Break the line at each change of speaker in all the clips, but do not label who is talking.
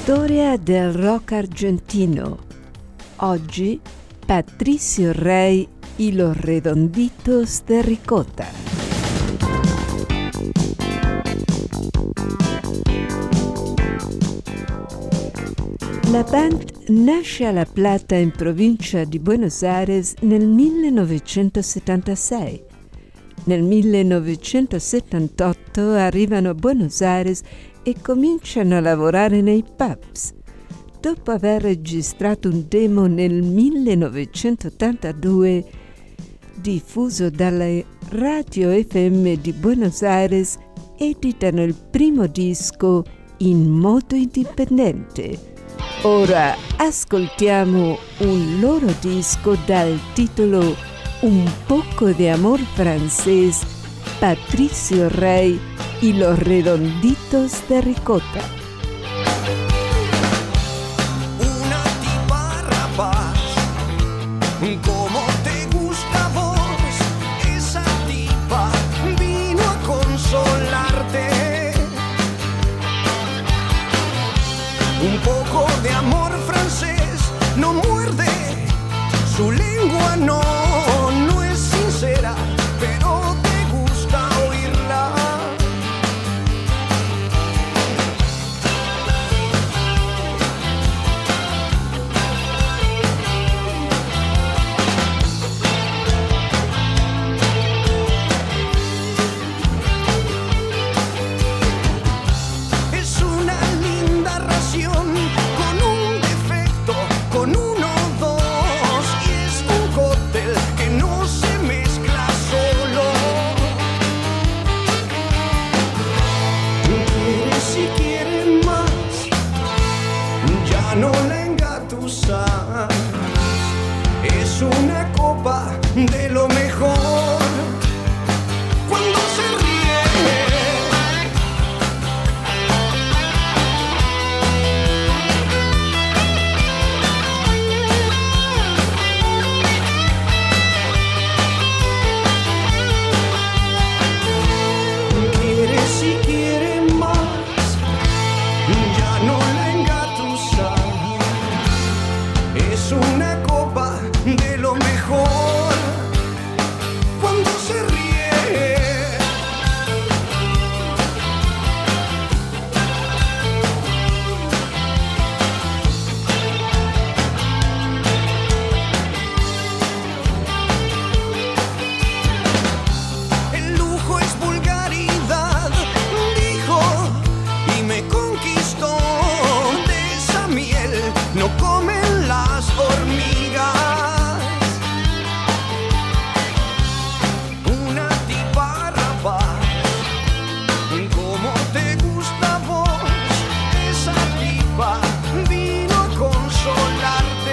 Storia del rock argentino. Oggi Patricio Rey y los Redonditos de Ricota. La band nasce a La Plata, in provincia di Buenos Aires, nel 1976. Nel 1978 arrivano a Buenos Aires e cominciano a lavorare nei pubs. Dopo aver registrato un demo nel 1982, diffuso dalle radio FM di Buenos Aires, editano il primo disco in modo indipendente. Ora ascoltiamo un loro disco dal titolo Un poco de amor francés, Patricio Rey y los Redonditos de Ricota.
Una tipa rapaz, como te gusta a vos, esa tipa vino a consolarte. Un poco de amor francés no muerde, su lengua no es sincera, pero te gusta oírla. Es una linda ración con un defecto, con uno o dos, y es un cóctel que no se mezcla solo. Quiere si quiere más, ya no la engatusas. Es una copa de lo mejor cuando se ríe. Quiere si quiere más, ya no la engatusas. Es una copa de lo mejor cuando se ríe. El lujo es vulgaridad, dijo, y me conquistó. De esa miel no comen las hormigas. Una tipa rapaz, como te gusta a vos, esa tipa vino a consolarte.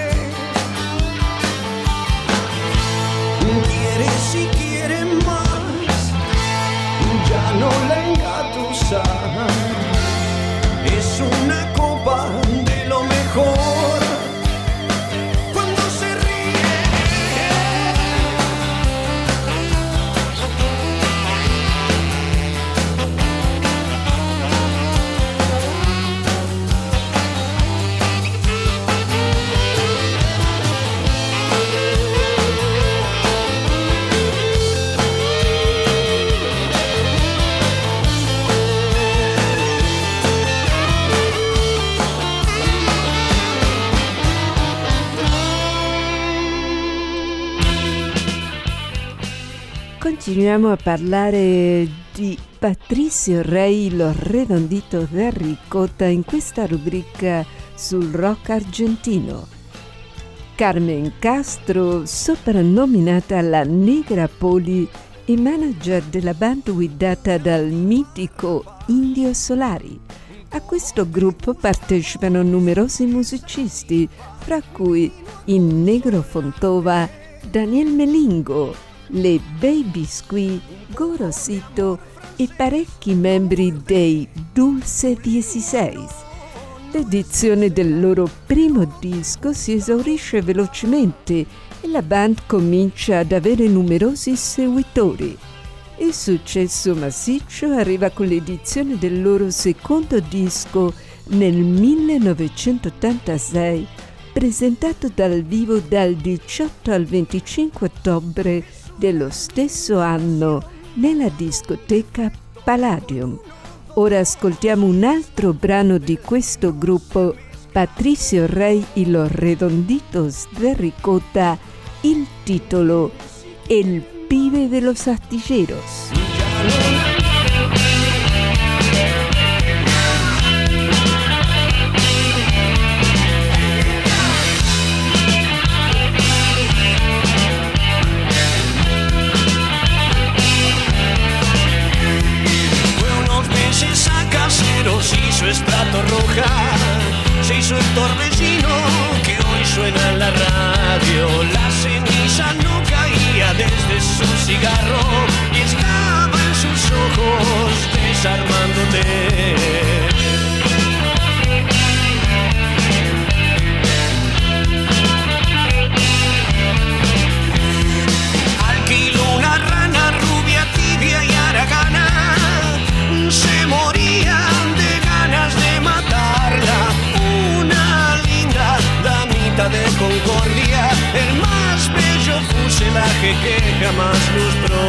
Quiere si quiere más, ya no la engatusas. Es una copa de lo mejor cuando se ríe.
Continuiamo a parlare di Patricio Rey, los Redonditos de Ricota, in questa rubrica sul rock argentino. Carmen Castro, soprannominata la Negra Poli, è manager della band guidata dal mitico Indio Solari. A questo gruppo partecipano numerosi musicisti, fra cui in Negro Fontova Daniel Melingo, le Baby Squee, Gorosito e parecchi membri dei Dulce 16. L'edizione del loro primo disco si esaurisce velocemente e la band comincia ad avere numerosi seguitori. Il successo massiccio arriva con l'edizione del loro secondo disco nel 1986, presentato dal vivo dal 18 al 25 ottobre dello stesso anno nella discoteca Palladium. Ora ascoltiamo un altro brano di questo gruppo, Patricio Rey y los Redonditos de Ricota, il titolo El pibe de los astilleros.
Hizo estrato roja, se hizo el torbellino que hoy suena en la radio. La ceniza no caía desde su cigarro y estaba en sus ojos desarmándote. Alquiló una rana rubia, tibia y haragana, se moría de ganas de matarla. Una linda damita de Concordia, el más bello fuselaje que jamás lustró.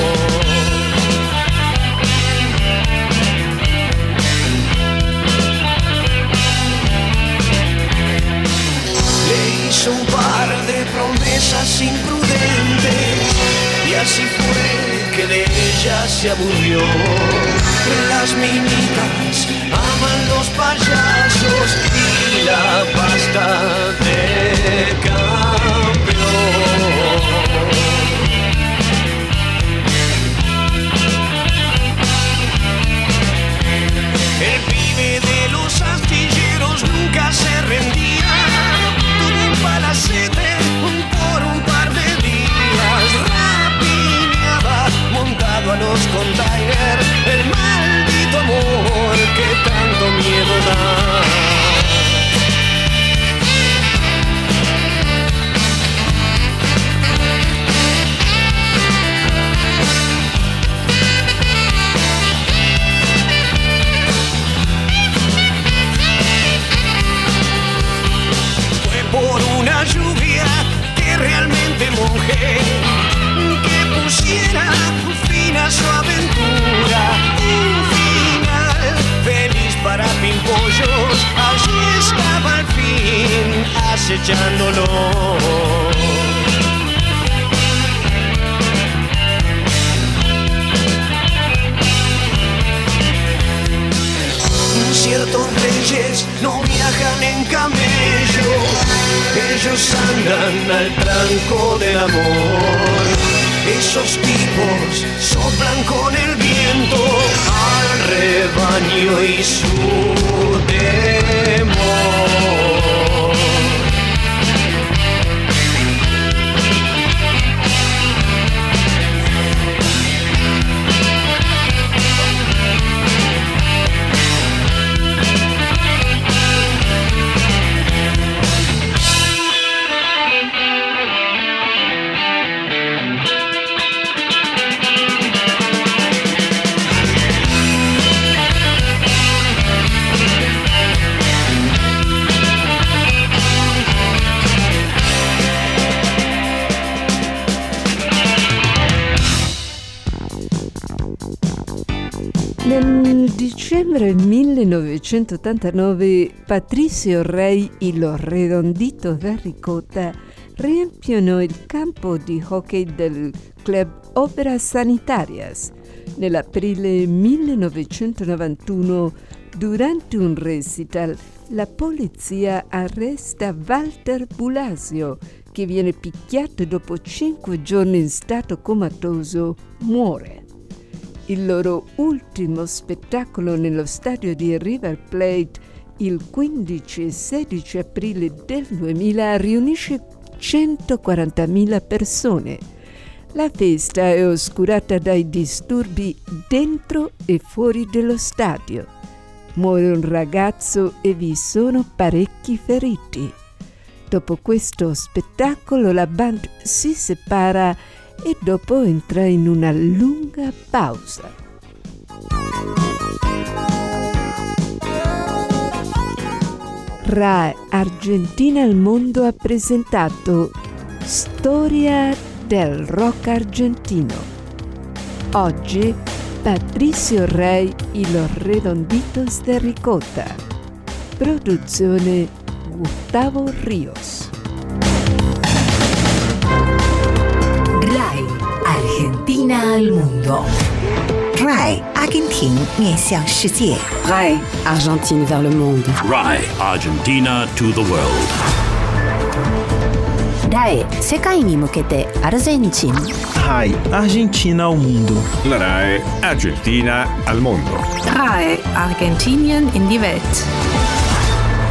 Le hizo un par de promesas imprudentes y así fue que de ella se aburrió. Las minitas aman los payasos y la pasta de campeón. El pibe de los astilleros nunca se rendía, tuvo un palacete por un par de días, rapiñaba montado a los containers, el maldito amor que tanto miedo da. Fue por una lluvia que realmente mojé, que pusiera fin a su aventura. Un final feliz para Pimpollos, allí estaba al fin acechándolo. Ciertos reyes no viajan en camello, ellos andan al tranco del amor. Esos tipos soplan con el viento al rebaño y su temor.
Nel dicembre 1989 Patricio Rey y los Redonditos de Ricota riempiono il campo di hockey del club Obras Sanitarias. Nell'aprile 1991, durante un recital, la polizia arresta Walter Bulasio, che viene picchiato e dopo 5 giorni in stato comatoso muore. Il loro ultimo spettacolo nello stadio di River Plate il 15 e 16 aprile del 2000 riunisce 140.000 persone. La festa è oscurata dai disturbi dentro e fuori dello stadio. Muore un ragazzo e vi sono parecchi feriti. Dopo questo spettacolo la band si separa e dopo entra in una lunga pausa. RAI Argentina al Mondo ha presentato Storia del rock argentino. Oggi Patricio Rey y los Redonditos de Ricota. Produzione Gustavo Ríos.
RAI Argentina al Mundo.
RAI 阿根廷面向世界。
RAI Argentine vers le monde.
RAI Argentina to the world.
RAI 世界に向けてアルゼンチン。
RAI Argentina al Mundo.
La RAI Argentina al Mondo.
RAI Argentinien in die Welt.